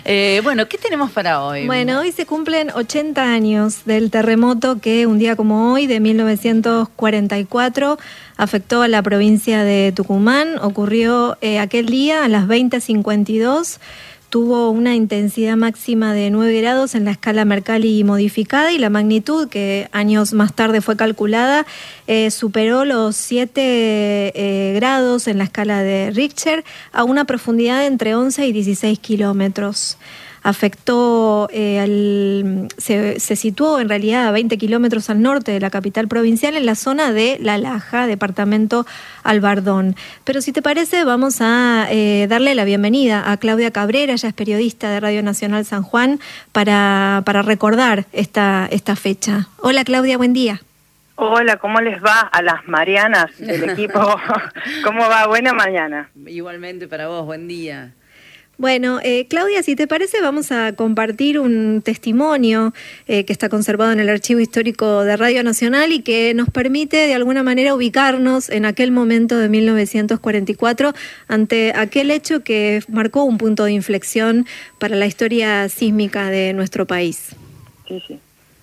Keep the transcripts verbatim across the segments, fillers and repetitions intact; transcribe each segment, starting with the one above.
Eh, bueno, ¿qué tenemos para hoy? Bueno, hoy se cumplen ochenta años del terremoto que un día como hoy, de mil novecientos cuarenta y cuatro, afectó a la provincia de Tucumán. Ocurrió eh, aquel día a las veinte cincuenta y dos. Tuvo una intensidad máxima de nueve grados en la escala Mercalli modificada, y la magnitud, que años más tarde fue calculada, eh, superó los siete eh, grados en la escala de Richter, a una profundidad de entre once y dieciséis kilómetros. Afectó, eh, al, se, se situó en realidad a veinte kilómetros al norte de la capital provincial, en la zona de La Laja, departamento Albardón. Pero si te parece, vamos a eh, darle la bienvenida a Claudia Cabrera. Ella es periodista de Radio Nacional San Juan, para, para recordar esta, esta fecha. Hola Claudia, buen día. Hola, ¿cómo les va a las Marianas del equipo? ¿Cómo va? Buena mañana. Igualmente para vos, buen día. Bueno, eh, Claudia, si te parece, vamos a compartir un testimonio eh, que está conservado en el Archivo Histórico de Radio Nacional y que nos permite de alguna manera ubicarnos en aquel momento de mil novecientos cuarenta y cuatro, ante aquel hecho que marcó un punto de inflexión para la historia sísmica de nuestro país. Sí, sí.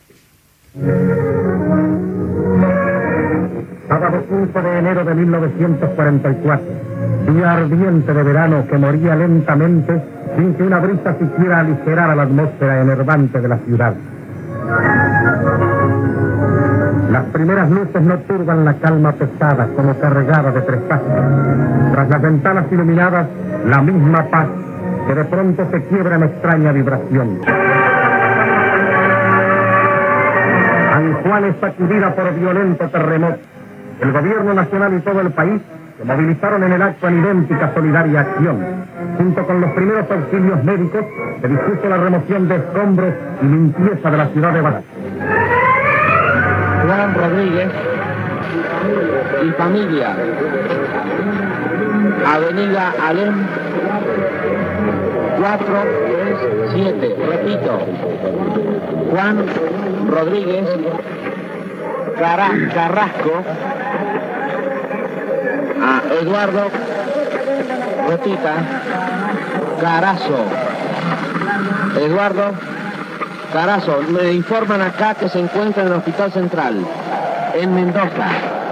Sábado quince de enero de mil novecientos cuarenta y cuatro. Día ardiente de verano que moría lentamente sin que una brisa siquiera aligerara la atmósfera enervante de la ciudad. Las primeras luces no turban la calma pesada como cargada de trespasos. Tras las ventanas iluminadas, la misma paz que de pronto se quiebra en extraña vibración. San Juan es sacudida por violento terremoto. El gobierno nacional y todo el país se movilizaron en el acto en idéntica solidaria acción. Junto con los primeros auxilios médicos, se dispuso la remoción de escombros y limpieza de la ciudad de Badajoz. Juan Rodríguez y familia, Avenida Alem cuatro tres siete. Repito, Juan Rodríguez Carra- Carrasco, a Eduardo Rotita Carazo. Eduardo Carazo, me informan acá que se encuentra en el Hospital Central, en Mendoza.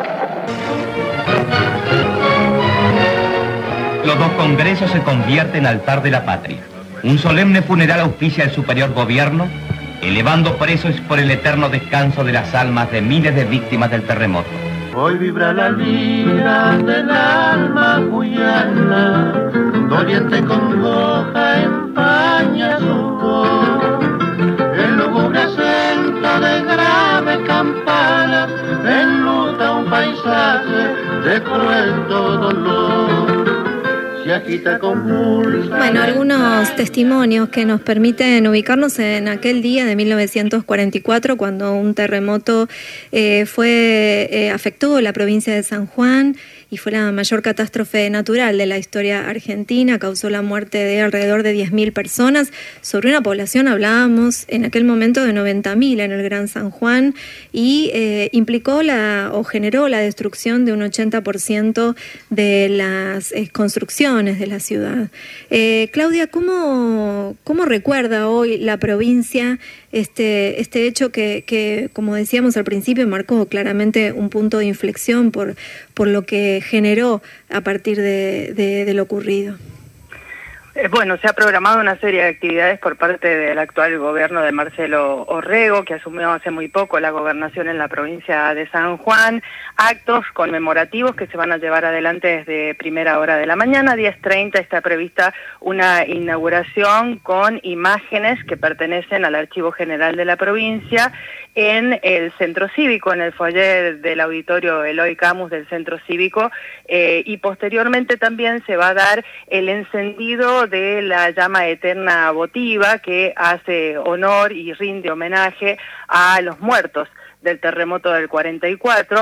Los dos congresos se convierten en altar de la patria. Un solemne funeral auspicia el superior gobierno, elevando presos por el eterno descanso de las almas de miles de víctimas del terremoto. Hoy vibra la lira del alma cuyana, doliente congoja empaña su voz. El lúgubre acento de grave campana enluta un paisaje de cruento dolor. Se agita convulsa. Bueno, algunos testimonios que nos permiten ubicarnos en aquel día de mil novecientos cuarenta y cuatro, cuando un terremoto eh, fue eh, afectó la provincia de San Juan y fue la mayor catástrofe natural de la historia argentina. Causó la muerte de alrededor de diez mil personas, sobre una población, hablábamos en aquel momento, de noventa mil en el Gran San Juan, y eh, implicó la o generó la destrucción de un ochenta por ciento de las eh, construcciones de la ciudad. Eh, Claudia, ¿cómo, cómo recuerda hoy la provincia este, este hecho que, que, como decíamos al principio, marcó claramente un punto de inflexión por, por lo que generó a partir de, de, de lo ocurrido? Bueno, se ha programado una serie de actividades por parte del actual gobierno de Marcelo Orrego, que asumió hace muy poco la gobernación en la provincia de San Juan. Actos conmemorativos que se van a llevar adelante desde primera hora de la mañana. diez treinta está prevista una inauguración con imágenes que pertenecen al Archivo General de la provincia en el Centro Cívico, en el foyer del auditorio Eloy Camus del Centro Cívico, eh, y posteriormente también se va a dar el encendido de la llama eterna votiva, que hace honor y rinde homenaje a los muertos del terremoto del cuarenta y cuatro.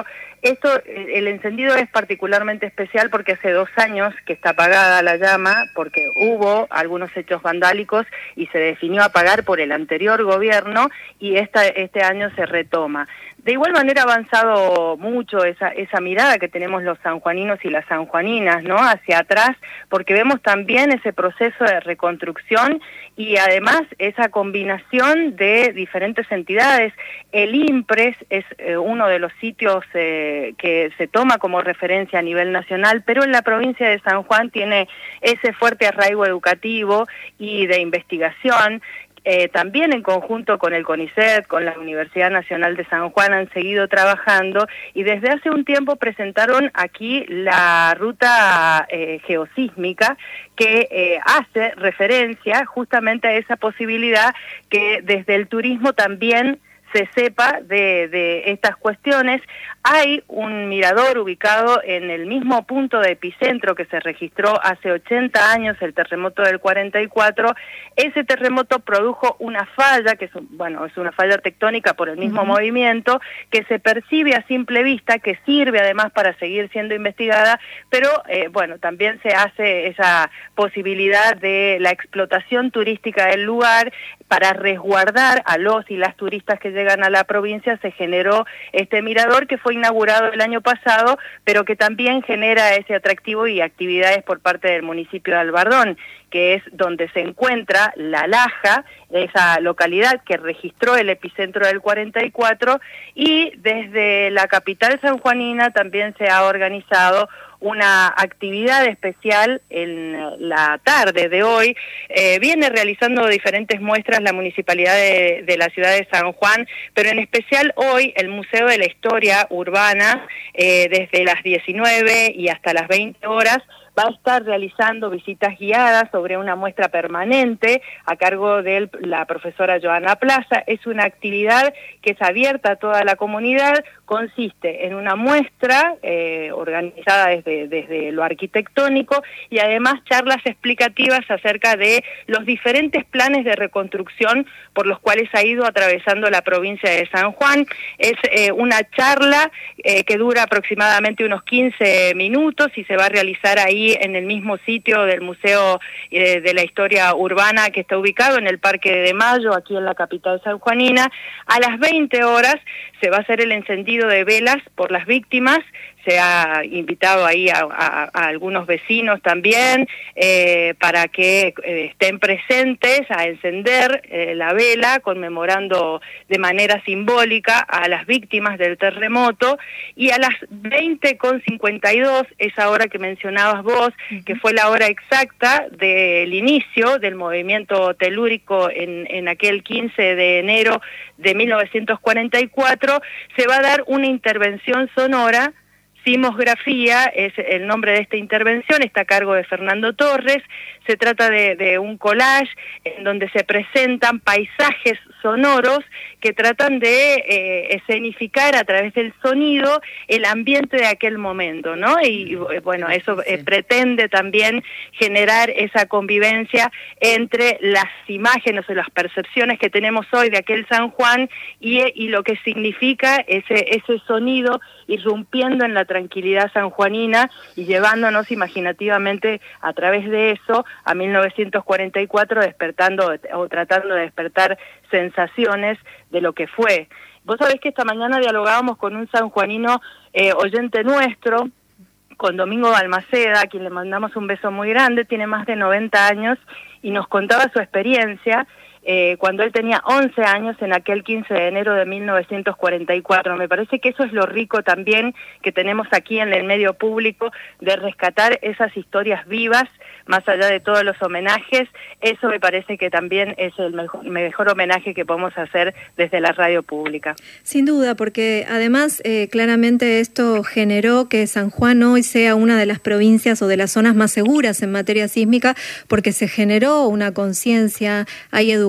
Esto, el encendido es particularmente especial porque hace dos años que está apagada la llama, porque hubo algunos hechos vandálicos y se definió apagar por el anterior gobierno, y esta, este año se retoma. De igual manera ha avanzado mucho esa, esa mirada que tenemos los sanjuaninos y las sanjuaninas, ¿no?, hacia atrás, porque vemos también ese proceso de reconstrucción y además esa combinación de diferentes entidades. El IMPRES es eh, uno de los sitios eh, que se toma como referencia a nivel nacional, pero en la provincia de San Juan tiene ese fuerte arraigo educativo y de investigación. Eh, también en conjunto con el CONICET, con la Universidad Nacional de San Juan, han seguido trabajando y desde hace un tiempo presentaron aquí la ruta eh, geosísmica que eh, hace referencia justamente a esa posibilidad que desde el turismo también se sepa de, de estas cuestiones. Hay un mirador ubicado en el mismo punto de epicentro que se registró hace ochenta años, el terremoto del cuarenta y cuatro. Ese terremoto produjo una falla, que es, bueno, es una falla tectónica por el mismo uh-huh. movimiento, que se percibe a simple vista, que sirve además para seguir siendo investigada, pero eh, bueno, también se hace esa posibilidad de la explotación turística del lugar para resguardar a los y las turistas que llegan a la provincia. Se generó este mirador que fue inaugurado el año pasado, pero que también genera ese atractivo y actividades por parte del municipio de Albardón, que es donde se encuentra La Laja, esa localidad que registró el epicentro del cuarenta y cuatro, y desde la capital sanjuanina también se ha organizado una actividad especial en la tarde de hoy. Eh, viene realizando diferentes muestras la Municipalidad de, de la ciudad de San Juan, pero en especial hoy el Museo de la Historia Urbana, eh, desde las diecinueve y hasta las veinte horas, va a estar realizando visitas guiadas sobre una muestra permanente a cargo de la profesora Joana Plaza. Es una actividad que es abierta a toda la comunidad, consiste en una muestra eh, organizada desde, desde lo arquitectónico y además charlas explicativas acerca de los diferentes planes de reconstrucción por los cuales ha ido atravesando la provincia de San Juan. Es eh, una charla eh, que dura aproximadamente unos quince minutos y se va a realizar ahí en el mismo sitio del Museo eh, de la Historia Urbana, que está ubicado en el Parque de Mayo, aquí en la capital sanjuanina. A las veinte horas se va a hacer el encendido de velas por las víctimas. Se ha invitado ahí a, a, a algunos vecinos también eh, para que eh, estén presentes a encender eh, la vela, conmemorando de manera simbólica a las víctimas del terremoto. Y a las veinte con cincuenta y dos, esa hora que mencionabas vos, uh-huh. que fue la hora exacta del inicio del movimiento telúrico en, en aquel quince de enero de mil novecientos cuarenta y cuatro, se va a dar una intervención sonora. Sismografía es el nombre de esta intervención, está a cargo de Fernando Torres. Se trata de, de un collage en donde se presentan paisajes sonoros que tratan de eh, escenificar a través del sonido el ambiente de aquel momento, ¿no? Y bueno, eso eh, pretende también generar esa convivencia entre las imágenes o las percepciones que tenemos hoy de aquel San Juan y, y lo que significa ese, ese sonido irrumpiendo en la tranquilidad sanjuanina y llevándonos imaginativamente a través de eso a mil novecientos cuarenta y cuatro, despertando o tratando de despertar sensaciones de lo que fue. Vos sabés que esta mañana dialogábamos con un sanjuanino eh, oyente nuestro, con Domingo Balmaceda, a quien le mandamos un beso muy grande, tiene más de noventa años, y nos contaba su experiencia eh, cuando él tenía once años en aquel quince de enero de mil novecientos cuarenta y cuatro. Me parece que eso es lo rico también que tenemos aquí en el medio público, de rescatar esas historias vivas, más allá de todos los homenajes. Eso me parece que también es el mejor, mejor homenaje que podemos hacer desde la radio pública. Sin duda, porque además eh, claramente esto generó que San Juan hoy sea una de las provincias o de las zonas más seguras en materia sísmica, porque se generó una conciencia, hay educación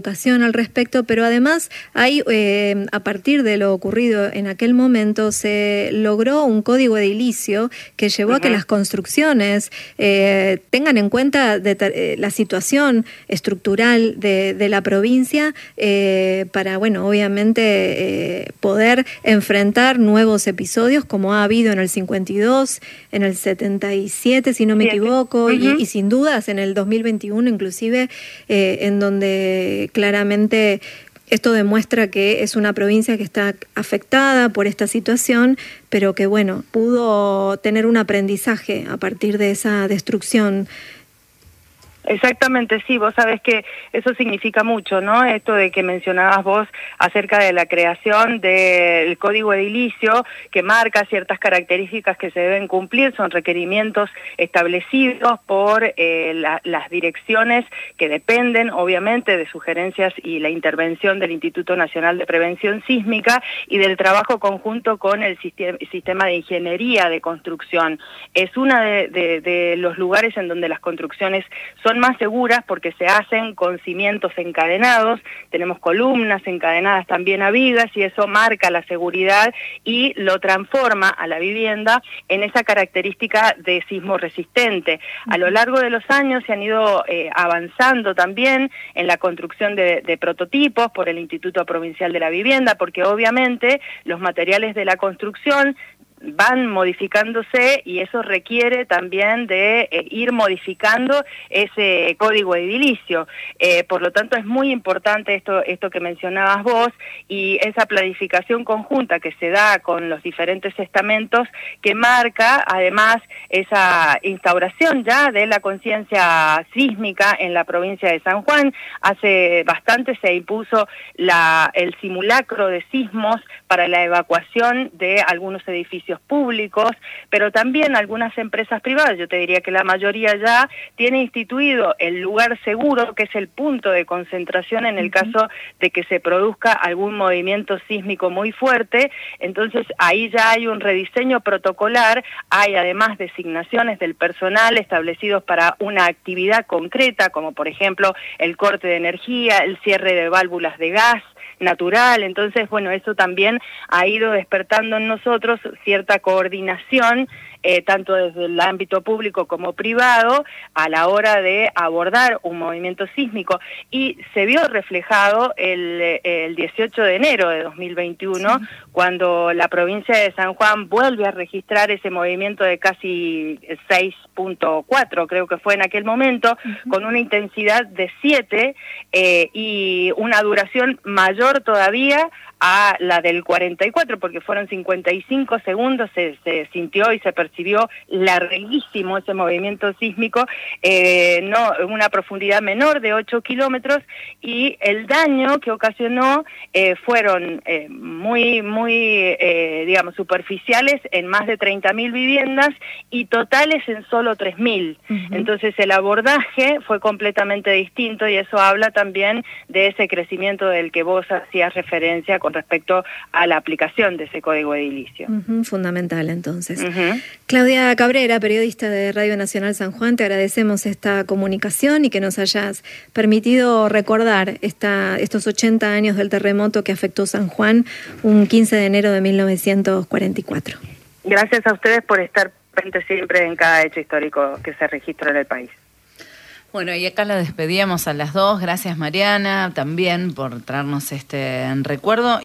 educación al respecto, pero además hay, eh, a partir de lo ocurrido en aquel momento, se logró un código edilicio que llevó uh-huh. a que las construcciones eh, tengan en cuenta de, eh, la situación estructural de, de la provincia eh, para, bueno, obviamente eh, poder enfrentar nuevos episodios como ha habido en el cincuenta y dos, en el setenta y siete, si no me equivoco, uh-huh. y, y sin dudas en el dos mil veintiuno inclusive, eh, en donde claramente esto demuestra que es una provincia que está afectada por esta situación, pero que, bueno, pudo tener un aprendizaje a partir de esa destrucción. Exactamente, sí, vos sabés que eso significa mucho, ¿no? Esto de que mencionabas vos acerca de la creación del código edilicio que marca ciertas características que se deben cumplir, son requerimientos establecidos por eh, la, las direcciones que dependen, obviamente, de sugerencias y la intervención del Instituto Nacional de Prevención Sísmica y del trabajo conjunto con el sistema, sistema de ingeniería de construcción. Es uno de, de, de los lugares en donde las construcciones son más seguras porque se hacen con cimientos encadenados, tenemos columnas encadenadas también a vigas y eso marca la seguridad y lo transforma a la vivienda en esa característica de sismo resistente. A lo largo de los años se han ido eh, avanzando también en la construcción de, de prototipos por el Instituto Provincial de la Vivienda, porque obviamente los materiales de la construcción van modificándose y eso requiere también de eh, ir modificando ese código edilicio. Eh, por lo tanto, es muy importante esto, esto que mencionabas vos y esa planificación conjunta que se da con los diferentes estamentos que marca además esa instauración ya de la conciencia sísmica en la provincia de San Juan. Hace bastante se impuso la, el simulacro de sismos para la evacuación de algunos edificios públicos, pero también algunas empresas privadas, yo te diría que la mayoría ya tiene instituido el lugar seguro, que es el punto de concentración en el caso de que se produzca algún movimiento sísmico muy fuerte. Entonces ahí ya hay un rediseño protocolar, hay además designaciones del personal establecidos para una actividad concreta, como por ejemplo el corte de energía, el cierre de válvulas de gas natural. Entonces, bueno, eso también ha ido despertando en nosotros cierta coordinación, eh, tanto desde el ámbito público como privado, a la hora de abordar un movimiento sísmico. Y se vio reflejado el, el dieciocho de enero de dos mil veintiuno, sí. cuando la provincia de San Juan vuelve a registrar ese movimiento de casi seis punto cuatro, creo que fue en aquel momento, uh-huh. con una intensidad de siete eh, y una duración mayor todavía a la del cuarenta y cuatro, porque fueron cincuenta y cinco segundos, se, se sintió y se percibió larguísimo ese movimiento sísmico, eh, no una profundidad menor de ocho kilómetros, y el daño que ocasionó eh, fueron eh, muy, muy, eh, digamos, superficiales en más de treinta mil viviendas y totales en solo tres mil. Uh-huh. Entonces el abordaje fue completamente distinto y eso habla también de ese crecimiento del que vos hacías referencia con respecto a la aplicación de ese código edilicio. Uh-huh, fundamental, entonces. Uh-huh. Claudia Cabrera, periodista de Radio Nacional San Juan, te agradecemos esta comunicación y que nos hayas permitido recordar esta, estos ochenta años del terremoto que afectó San Juan un quince de enero de mil novecientos cuarenta y cuatro. Gracias a ustedes por estar presentes siempre en cada hecho histórico que se registra en el país. Bueno, y acá la despedíamos a las dos. Gracias, Mariana, también por traernos este recuerdo.